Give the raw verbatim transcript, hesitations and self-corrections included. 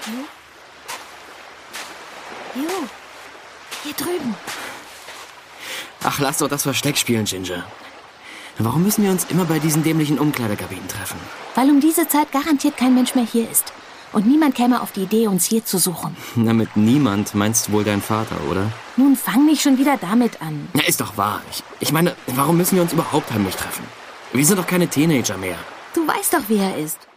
Jo. Jo. Hier drüben. Ach, lass doch das Versteck spielen, Ginger. Warum müssen wir uns immer bei diesen dämlichen Umkleidekabinen treffen? Weil um diese Zeit garantiert kein Mensch mehr hier ist. Und niemand käme auf die Idee, uns hier zu suchen. Na, mit niemand meinst du wohl deinen Vater, oder? Nun fang nicht schon wieder damit an. Ja, ist doch wahr. Ich, ich meine, warum müssen wir uns überhaupt heimlich treffen? Wir sind doch keine Teenager mehr. Du weißt doch, wie er ist.